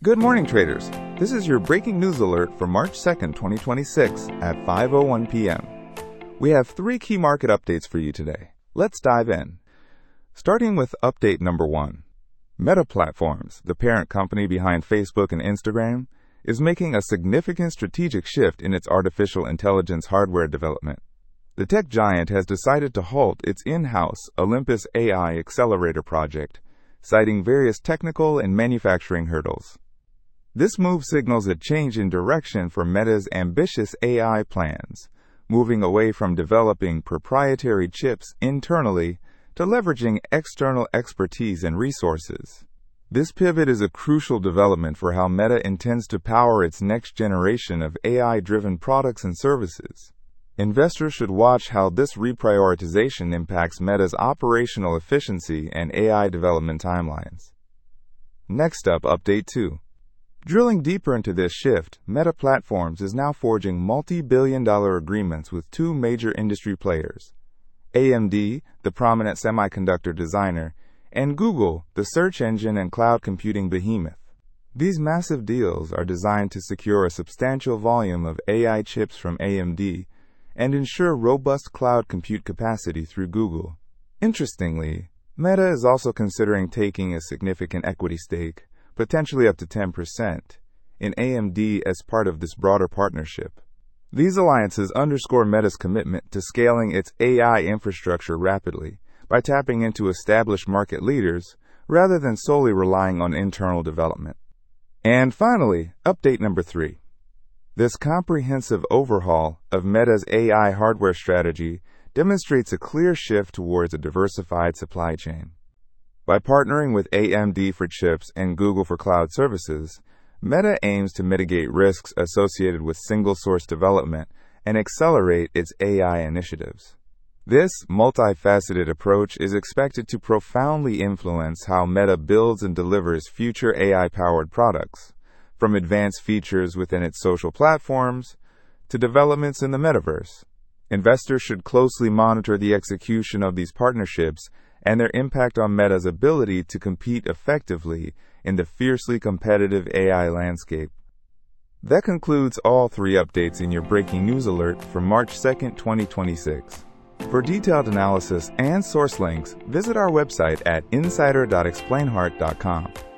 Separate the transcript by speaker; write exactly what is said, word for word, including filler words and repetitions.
Speaker 1: Good morning, traders. This is your breaking news alert for March second, twenty twenty-six at five oh one p m We have three key market updates for you today. Let's dive in. Starting with update number one. Meta Platforms, the parent company behind Facebook and Instagram, is making a significant strategic shift in its artificial intelligence hardware development. The tech giant has decided to halt its in-house Olympus A I accelerator project, citing various technical and manufacturing hurdles. This move signals a change in direction for Meta's ambitious A I plans, moving away from developing proprietary chips internally to leveraging external expertise and resources. This pivot is a crucial development for how Meta intends to power its next generation of A I-driven products and services. Investors should watch how this reprioritization impacts Meta's operational efficiency and A I development timelines. Next up, update two. Drilling deeper into this shift, Meta Platforms is now forging multi-billion dollar agreements with two major industry players, A M D, the prominent semiconductor designer, and Google, the search engine and cloud computing behemoth. These massive deals are designed to secure a substantial volume of A I chips from A M D and ensure robust cloud compute capacity through Google. Interestingly, Meta is also considering taking a significant equity stake, potentially up to ten percent, in A M D as part of this broader partnership. These alliances underscore Meta's commitment to scaling its A I infrastructure rapidly by tapping into established market leaders rather than solely relying on internal development. And finally, update number three. This comprehensive overhaul of Meta's A I hardware strategy demonstrates a clear shift towards a diversified supply chain. By partnering with A M D for chips and Google for cloud services, Meta aims to mitigate risks associated with single-source development and accelerate its A I initiatives. This multifaceted approach is expected to profoundly influence how Meta builds and delivers future A I-powered products, from advanced features within its social platforms to developments in the metaverse. Investors should closely monitor the execution of these partnerships and their impact on Meta's ability to compete effectively in the fiercely competitive A I landscape. That concludes all three updates in your breaking news alert for March second, twenty twenty-six. For detailed analysis and source links, visit our website at insider dot explain heart dot com.